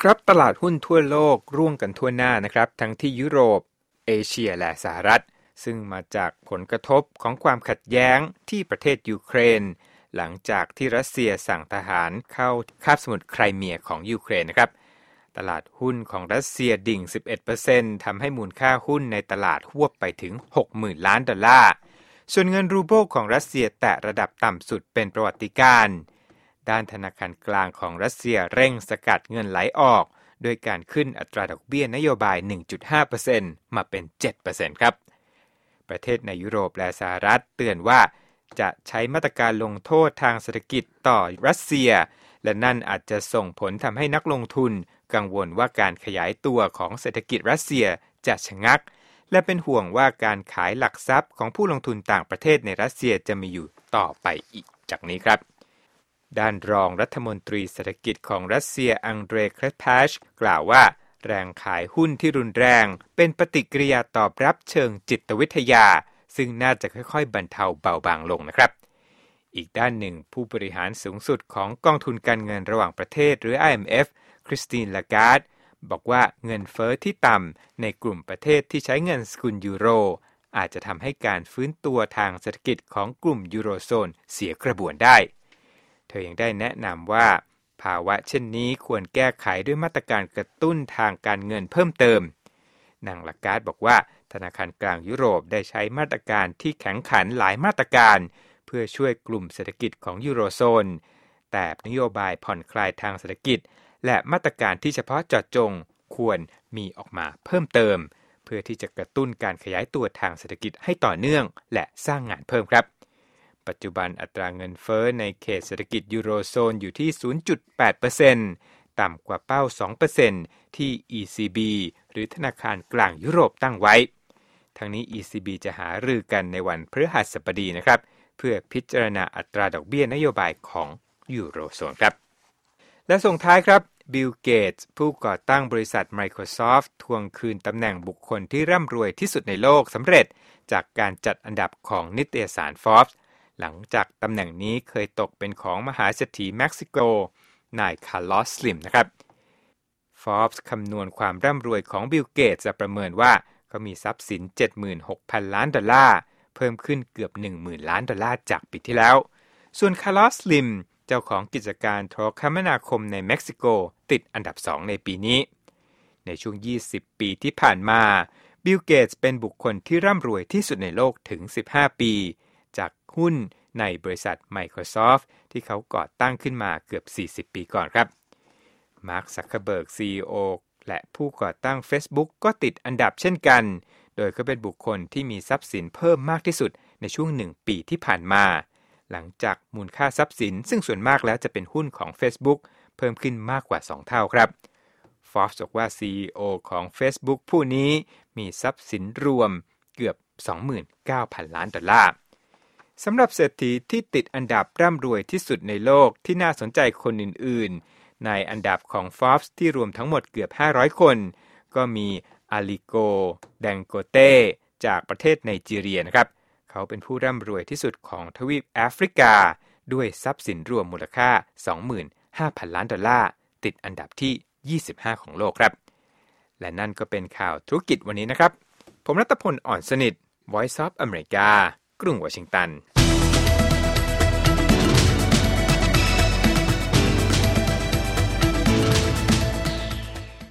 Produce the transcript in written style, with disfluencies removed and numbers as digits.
ครับตลาดหุ้นทั่วโลกร่วงกันทั่วหน้านะครับทั้งที่ยุโรปเอเชียและสหรัฐซึ่งมาจากผลกระทบของความขัดแย้งที่ประเทศยูเครนหลังจากที่รัสเซียสั่งทหารเข้าคาบสมุทรไครเมียของยูเครนนะครับตลาดหุ้นของรัสเซียดิ่ง 11% ทำให้มูลค่าหุ้นในตลาดหวบไปถึง 60,000 ล้านดอลลาร์ส่วนเงินรูเบิลของรัสเซียแตะระดับต่ำสุดเป็นประวัติการณ์ด้านธนาคารกลางของรัสเซียเร่งสกัดเงินไหลออกโดยการขึ้นอัตราดอกเบี้ยนโยบาย 1.5% มาเป็น 7% ครับประเทศในยุโรปและสหรัฐเตือนว่าจะใช้มาตรการลงโทษทางเศรษฐกิจต่อรัสเซียและนั่นอาจจะส่งผลทำให้นักลงทุนกังวลว่าการขยายตัวของเศรษฐกิจรัสเซียจะชะงักและเป็นห่วงว่าการขายหลักทรัพย์ของผู้ลงทุนต่างประเทศในรัสเซียจะมีอยู่ต่อไปอีกจากนี้ครับด้านรองรัฐมนตรีเศรษฐกิจของรัสเซียอังเดร เครพาชกล่าวว่าแรงขายหุ้นที่รุนแรงเป็นปฏิกิริยาตอบรับเชิงจิตวิทยาซึ่งน่าจะค่อยๆบรรเทาเบาบางลงนะครับอีกด้านหนึ่งผู้บริหารสูงสุดของกองทุนการเงินระหว่างประเทศหรือ IMF คริสติน ลาการ์ดบอกว่าเงินเฟ้อที่ต่ำในกลุ่มประเทศที่ใช้เงินสกุลยูโรอาจจะทำให้การฟื้นตัวทางเศรษฐกิจของกลุ่มยูโรโซนเสียกระบวนได้เธอยังได้แนะนำว่าภาวะเช่นนี้ควรแก้ไขด้วยมาตรการกระตุ้นทางการเงินเพิ่มเติมนางลาการ์ดบอกว่าธนาคารกลางยุโรปได้ใช้มาตรการที่แข็งขันหลายมาตรการเพื่อช่วยกลุ่มเศรษฐกิจของยูโรโซนแต่นโยบายผ่อนคลายทางเศรษฐกิจและมาตรการที่เฉพาะเจาะจงควรมีออกมาเพิ่มเติมเพื่อที่จะกระตุ้นการขยายตัวทางเศรษฐกิจให้ต่อเนื่องและสร้างงานเพิ่มครับปัจจุบันอัตราเงินเฟ้อในเขตเศรษฐกิจยูโรโซนอยู่ที่ 0.8% ต่ำกว่าเป้า 2% ที่ ECB หรือธนาคารกลางยุโรปตั้งไว้ทั้งนี้ ECB จะหารือกันในวันพฤหัสบดีนะครับเพื่อพิจารณาอัตราดอกเบี้ยนโยบายของยูโรโซนครับและส่งท้ายครับบิล เกตส์ผู้ก่อตั้งบริษัท Microsoft ทวงคืนตำแหน่งบุคคลที่ร่ำรวยที่สุดในโลกสำเร็จจากการจัดอันดับของนิตยสาร Forbes หลังจากตำแหน่งนี้เคยตกเป็นของมหาเศรษฐีเม็กซิโกนายคาร์ลอส สลิมนะครับ Forbes คำนวณความร่ำรวยของบิล เกตส์จะประเมินว่าเขามีทรัพย์สิน 76,000 ล้านดอลลาร์เพิ่มขึ้นเกือบ 10,000 ล้านดอลลาร์จากปีที่แล้วส่วนคาร์ลอส สลิมเจ้าของกิจการโทรคมนาคมในเม็กซิโกติดอันดับ 2 ในปีนี้ในช่วง 20 ปีที่ผ่านมาบิล เกตส์เป็นบุคคลที่ร่ำรวยที่สุดในโลกถึง 15 ปีจากหุ้นในบริษัท Microsoft ที่เขาก่อตั้งขึ้นมาเกือบ 40 ปีก่อนครับมาร์ค ซักเคอร์เบิร์ก CEO และผู้ก่อตั้ง Facebook ก็ติดอันดับเช่นกันโดยเขาเป็นบุคคลที่มีทรัพย์สินเพิ่มมากที่สุดในช่วง 1 ปีที่ผ่านมาหลังจากมูลค่าทรัพย์สินซึ่งส่วนมากแล้วจะเป็นหุ้นของ Facebook เพิ่มขึ้นมากกว่า 2 เท่าครับ Forbes บอกว่า CEO ของ Facebook ผู้นี้มีทรัพย์สินรวมเกือบ 29,000 ล้านดอลลาร์สำหรับเศรษฐีที่ติดอันดับร่ำรวยที่สุดในโลกที่น่าสนใจคนอื่นๆในอันดับของ Forbes ที่รวมทั้งหมดเกือบ 500 คนก็มีอาลิโก แดงโกเต้จากประเทศไนจีเรียนะครับเขาเป็นผู้ร่ำรวยที่สุดของทวีปแอฟริกาด้วยทรัพย์สินรวมมูลค่า 25,000 ล้านดอลลาร์ติดอันดับที่ 25 ของโลกครับและนั่นก็เป็นข่าวธุรกิจวันนี้นะครับผมรัตพล อ่อนสนิท Voice of America กรุงวอชิงตัน